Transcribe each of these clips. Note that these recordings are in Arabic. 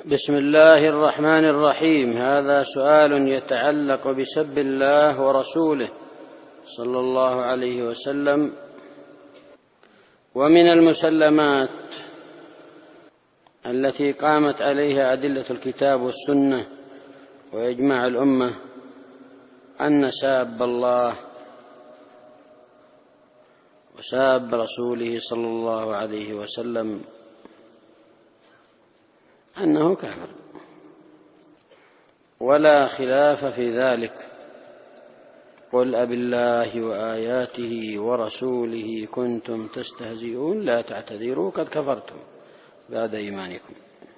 بسم الله الرحمن الرحيم. هذا سؤال يتعلق بسب الله ورسوله صلى الله عليه وسلم. ومن المسلمات التي قامت عليها أدلة الكتاب والسنة وإجماع الأمة أن ساب الله وساب رسوله صلى الله عليه وسلم أنه كافر، ولا خلاف في ذلك. قل أبالله وآياته ورسوله كنتم تستهزئون لا تعتذروا قد كفرتم بعد إيمانكم.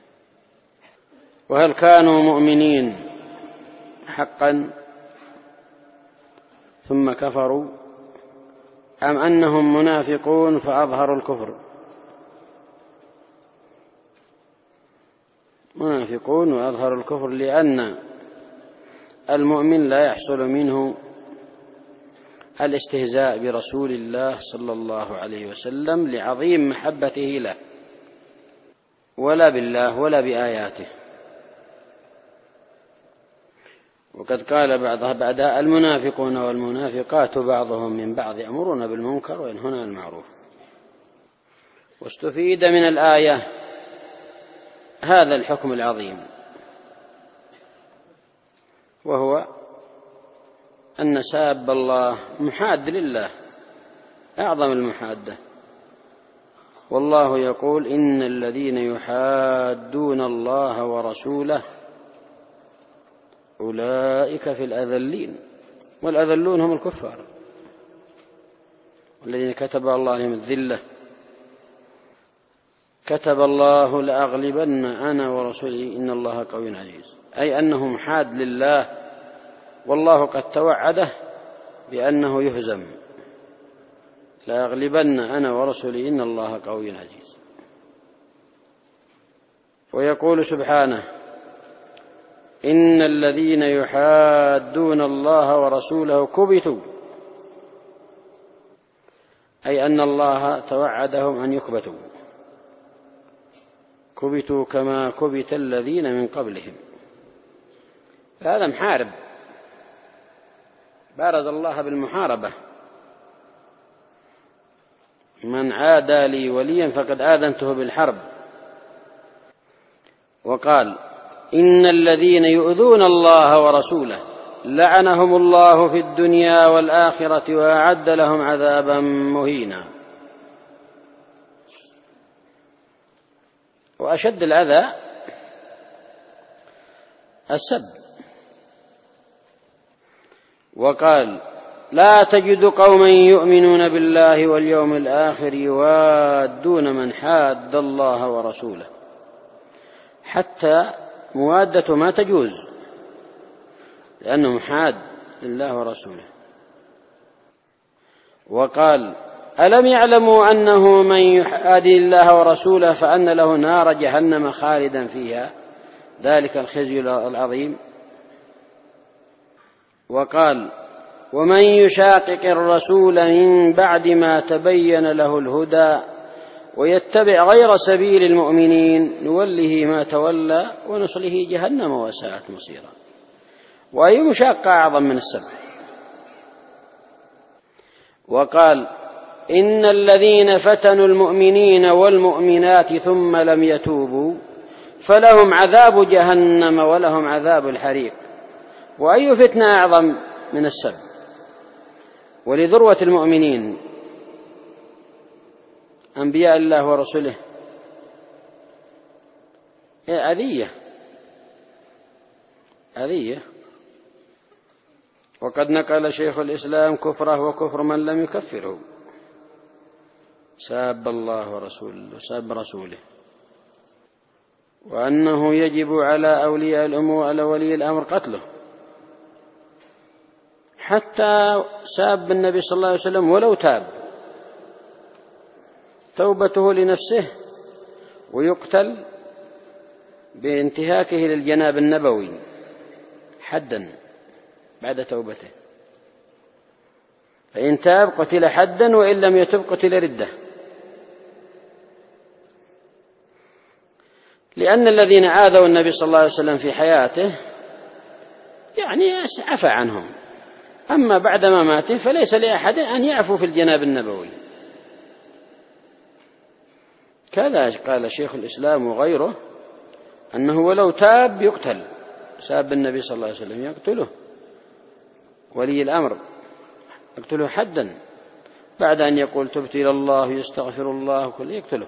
وهل كانوا مؤمنين حقا ثم كفروا، أم أنهم منافقون فأظهروا الكفر؟ منافقون وأظهروا الكفر، لأن المؤمن لا يحصل منه الاستهزاء برسول الله صلى الله عليه وسلم لعظيم محبته له، ولا بالله ولا بآياته. وقد قال بعدها المنافقون والمنافقات بعضهم من بعض يأمرون بالمنكر وينهون عن المعروف. واستفيد من الآية هذا الحكم العظيم، وهو أن ساب الله محاد لله أعظم المحادة. والله يقول إن الذين يحادون الله ورسوله أولئك في الأذلين، والأذلون هم الكفار الذين كتب الله عليهم الذلة. كتب الله لأغلبن أنا ورسولي إن الله قوي عزيز، أي أنه محاد لله، والله قد توعده بأنه يهزم. لأغلبن أنا ورسولي إن الله قوي عزيز. ويقول سبحانه إن الذين يحادون الله ورسوله كبتوا، أي أن الله توعدهم أن يكبتوا، كبتوا كما كبت الذين من قبلهم. هذا محارب، بارز الله بالمحاربة. من عادى لي وليا فقد آذنته بالحرب. وقال إن الذين يؤذون الله ورسوله لعنهم الله في الدنيا والآخرة وأعد لهم عذابا مهينا. وأشد الأذى السب. وقال لا تجد قوما يؤمنون بالله واليوم الآخر يوادون من حاد الله ورسوله. حتى موادة ما تجوز لأنه محاد لله ورسوله. وقال ألم يعلموا أنه من يحادي الله ورسوله فأن له نار جهنم خالدا فيها ذلك الخزي العظيم. وقال ومن يشاقق الرسول من بعد ما تبين له الهدى ويتبع غير سبيل المؤمنين نوله ما تولى ونصله جهنم وساءت مصيرا. وأي مشاقة أعظم من السبع. وقال إن الذين فتنوا المؤمنين والمؤمنات ثم لم يتوبوا فلهم عذاب جهنم ولهم عذاب الحريق. وأي فتنة أعظم من السب. ولذروة المؤمنين أنبياء الله ورسله أذية. وقد نقل شيخ الإسلام كفره وكفر من لم يكفره. ساب الله ورسوله وساب رسوله. وأنه يجب على أولياء الأمور على ولي الأمر قتله. حتى ساب النبي صلى الله عليه وسلم ولو تاب توبته لنفسه ويقتل بانتهاكه للجناب النبوي حدا بعد توبته. فإن تاب قتل حدا وإن لم يتب قتل ردة. لأن الذين آذوا النبي صلى الله عليه وسلم في حياته يعني عفى عنهم، أما بعد مماته فليس لأحد أن يعفو في الجناب النبوي. كذا قال شيخ الإسلام وغيره أنه ولو تاب يقتل، ساب النبي صلى الله عليه وسلم يقتله ولي الأمر، يقتله حدا بعد أن يقول تبت إلى الله يستغفر الله كل يقتله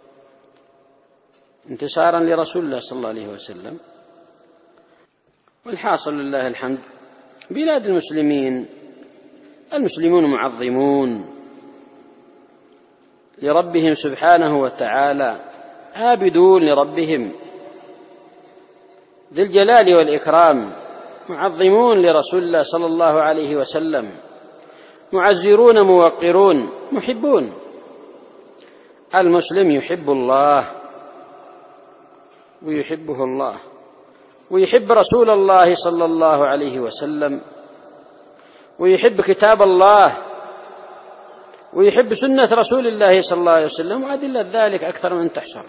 انتصارا لرسول الله صلى الله عليه وسلم. والحاصل لله الحمد بلاد المسلمون معظمون لربهم سبحانه وتعالى، عابدون لربهم ذي الجلال والإكرام، معظمون لرسول الله صلى الله عليه وسلم، معزرون موقرون محبون. المسلم يحب الله ويحبه الله، ويحب رسول الله صلى الله عليه وسلم، ويحب كتاب الله، ويحب سنة رسول الله صلى الله عليه وسلم، وأدلة ذلك أكثر من تحصر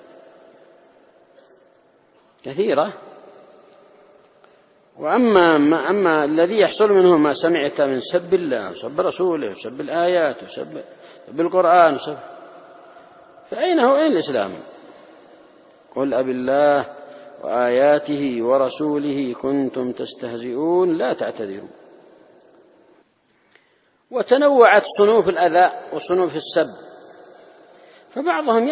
كثيرة. وأما الذي يحصل منه ما سمعت من سب الله وسب رسوله وسب الآيات وسب القرآن فأين هو أين الإسلام؟ قل أبي الله وآياته ورسوله كنتم تستهزئون لا تعتذروا. وتنوعت صنوف الأذى وصنوف السب، فبعضهم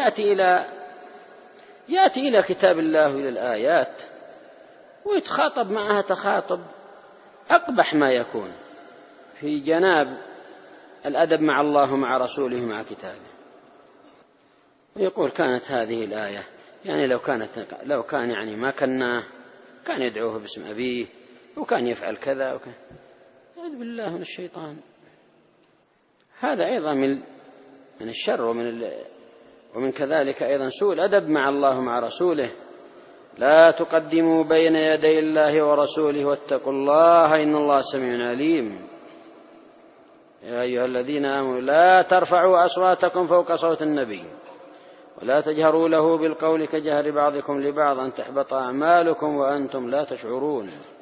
يأتي إلى كتاب الله وإلى الآيات ويتخاطب معها تخاطب أقبح ما يكون في جناب الأدب مع الله ومع رسوله ومع كتابه، ويقول كانت هذه الآية يعني لو كان يعني ما كان يدعوه باسم أبيه وكان يفعل كذا وكان. أعوذ بالله من الشيطان. هذا أيضا من الشر ومن كذلك أيضا سوء الأدب مع الله ومع رسوله. لا تقدموا بين يدي الله ورسوله واتقوا الله إن الله سميع عليم. يا أيها الذين آمنوا لا ترفعوا أصواتكم فوق صوت النبي ولا تجهروا له بالقول كجهر بعضكم لبعض أن تحبط أعمالكم وأنتم لا تشعرون.